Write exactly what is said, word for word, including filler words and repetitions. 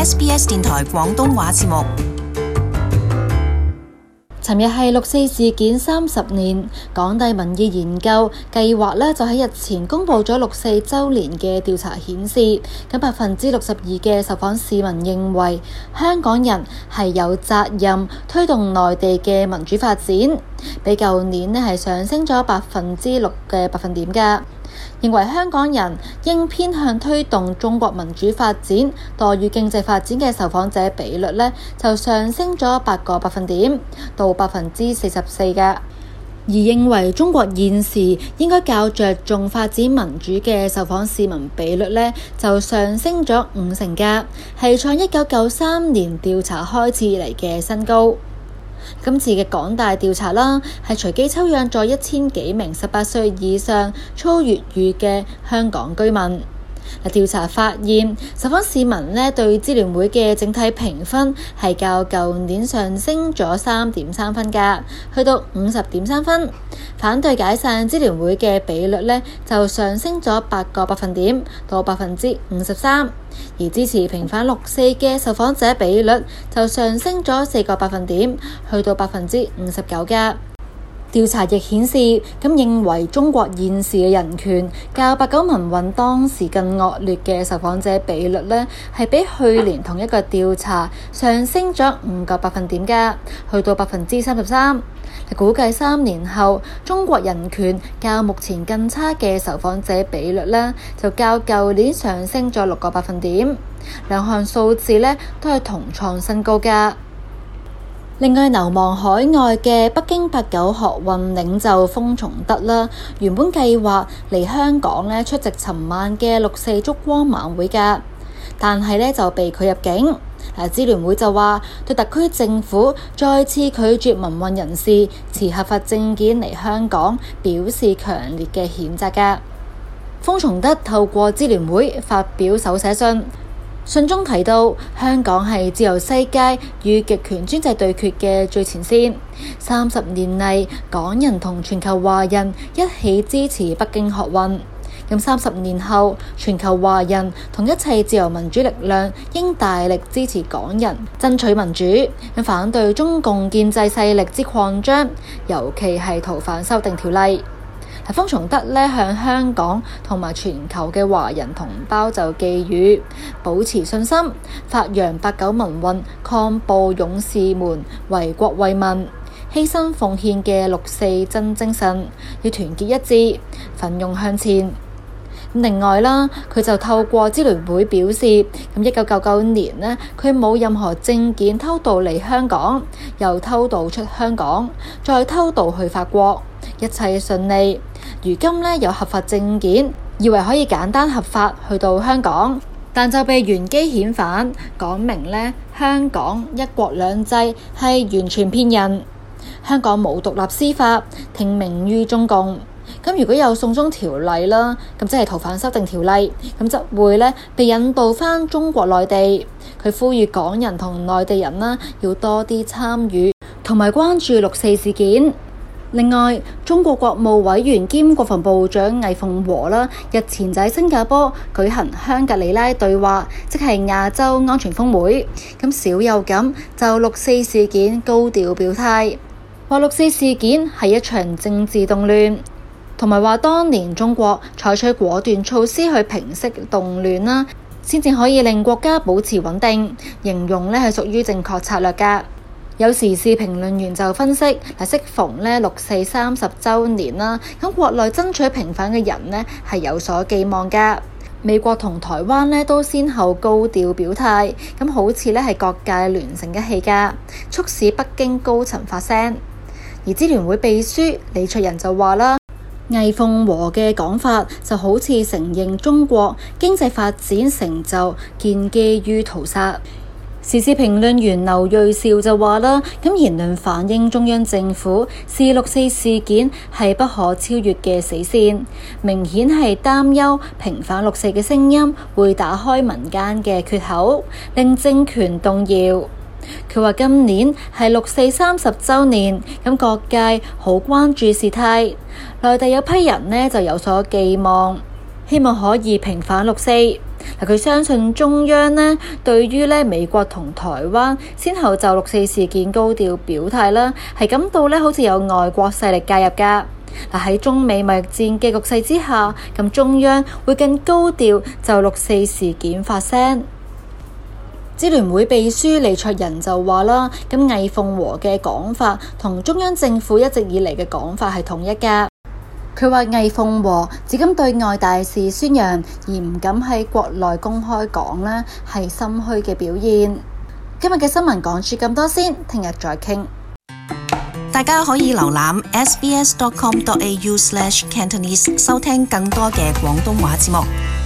S B S 電台廣東話節目。 尋日係六四事件三十年，港大民意研究計劃咧就喺日前公布咗六四週年嘅調查顯示，咁百分之六十二嘅受訪市民認為香港人係有責任推動內地嘅民主發展，比舊年咧係上升咗百分之六嘅百分點㗎。認為香港人應偏向推動中國民主發展多於經濟發展嘅受訪者比率呢，就上升咗八個百分點到百分之四十四嘅。而認為中國現時應該較着重發展民主嘅受訪市民比率呢，就上升咗五成嘅，係創一九九三年調查開始以嚟嘅新高。今次嘅港大調查啦，係隨機抽樣咗一千幾名十八歲以上操粵語嘅香港居民。調查發現，受訪市民呢對支聯會嘅整體評分係較舊年上升咗三點三分㗎，去到五十點三分。反對解散支聯會嘅比率呢就上升咗八個百分點到百分之五十三，而支持平反六四嘅受訪者比率就上升咗四個百分點，去到百分之五十九㗎。調查亦顯示，咁認為中國現時嘅人權較八九民運當時更惡劣嘅受訪者比率呢，係比去年同一個調查上升咗五個百分點㗎，去到百分之三十三。估計三年後，中國人權較目前更差嘅受訪者比率呢，就較舊年上升咗六個百分點。兩項數字呢，都係同創新高㗎。另外，流亡海外嘅北京八九學運領袖封從德啦，原本計劃嚟香港咧出席尋晚嘅六四燭光晚會㗎，但係咧就被拒入境。嗱，支聯會就話對特區政府再次拒絕民運人士持合法證件嚟香港表示強烈嘅譴責㗎。封從德透過支聯會發表手寫信。信中提到，香港係自由世界與極權專制對決嘅最前線。三十年嚟，港人同全球華人一起支持北京學運。咁三十年後，全球華人同一切自由民主力量應大力支持港人爭取民主，反對中共建制勢力之擴張，尤其係逃犯修訂條例。封從德呢向香港同埋全球嘅華人同胞就寄語，保持信心，發揚八九民運抗暴勇士們為國為民犧牲奉獻嘅六四真精神，要團結一致，奮勇向前。另外啦，佢就透過支聯會表示，咁一九九九年呢，佢冇任何證件偷渡嚟香港，又偷渡出香港，再偷渡去法國，一切順利。如今呢，有合法證件，以為可以簡單合法去到香港，但就被原機遣返，講明呢，香港一國兩制係完全騙人，香港冇獨立司法，聽命於中共。咁如果有送中條例啦，咁即係逃犯修訂條例，咁就會呢被引渡返中國內地。佢呼籲港人同內地人啦，要多啲參與同埋關注六四事件。另外，中國國務委員兼國防部長魏鳳和啦，日前就喺新加坡舉行香格里拉對話，即係亞洲安全峰會。咁少有咁就六四事件高調表態，話六四事件係一場政治動亂，同埋話當年中國採取果斷措施去平息動亂啦，先至可以令國家保持穩定，形容呢係屬於正確策略㗎。有時事評論員就分析，嗱，適逢呢六四三十週年啦，咁國內爭取平反嘅人呢係有所寄望㗎。美國同台灣呢都先後高調表態，咁好似呢係各界聯成一氣㗎，促使北京高層發聲。而支聯會秘書李卓人就話啦，魏鳳和嘅講法就好似承認中國經濟發展成就建基於屠殺。時事評論員劉銳紹就話啦，咁言論反映中央政府視六四事件係不可超越嘅死線，明顯係擔憂平反六四嘅聲音會打開民間嘅缺口，令政權動搖。佢話今年係六四三十週年，咁各界好關注事態，內地有批人呢就有所寄望，希望可以平反六四。 嗱，佢相信中央呢對於咧美國同台灣先後就六四事件高調表態啦，係感到咧好似有外國勢力介入㗎。嗱，喺中美貿易戰嘅局勢之下，咁中央會更高調就六四事件發聲。支聯會秘書李卓人就話啦，咁魏鳳和嘅講法同中央政府一直以嚟嘅講法係統一㗎。佢話魏鳳和只敢對外大肆宣揚，而唔敢喺國內公開講呢係心虛嘅表現。今日嘅新聞講住咁多先，聽日再傾。 大家可以瀏覽 s b s dot com dot a u slash cantonese 收聽更多嘅廣東話節目。